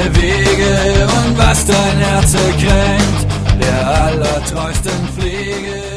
deine Wege und was dein Herz kränkt, der allertreuesten Pflege.